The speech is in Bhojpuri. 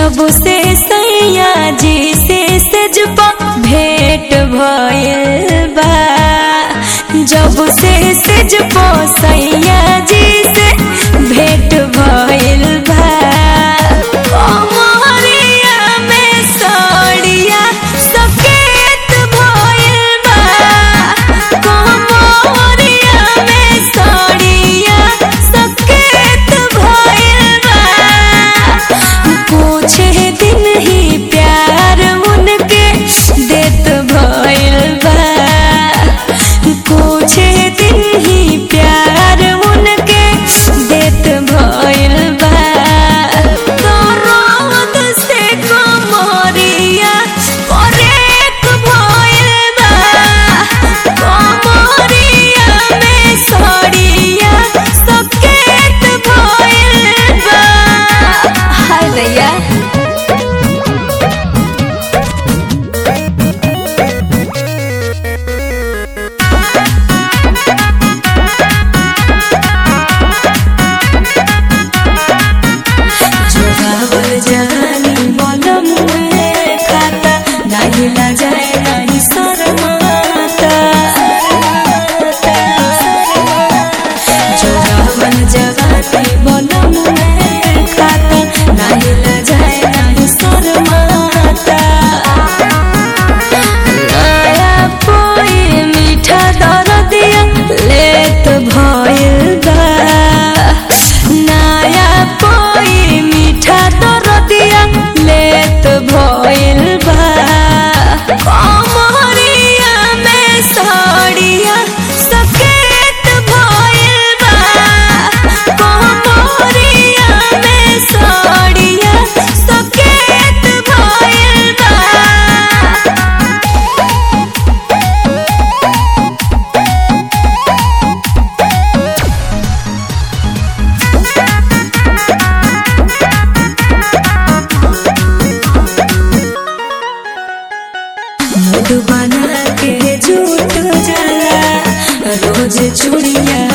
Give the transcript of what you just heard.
जब से सैया जी से सजपा भेंट भइल बा, जब से सजपा सैया जी से भेंट भइल बा। कमरिया में साड़िया सकेत भइल बा, कमरिया में साड़िया सकेत भइल बा। कुछ दिन ही प्यार उनके देत भइल बा, कुछ दिन ही प्यार उनके देत भइल बा। दर्द से कमरिया करेक भइल बा, कमरिया में साड़िया सकेत भइल बा। हाय दैया जानी बलम में खाता नहीं ला जाए नहीं शर्माता, जोरावन जवानी बलम में खाता नहीं ला जाए नहीं शर्माता। नया कोई मीठा दर्दिया लेत भइल बा, नया कोई मीठा दर्दिया लेत भइल बा। कमरिया में साड़िया सकेत भइल बा, कमरिया में साड़िया सकेत भइल बा। मूड बना के झूठ जाला रोज चूड़िया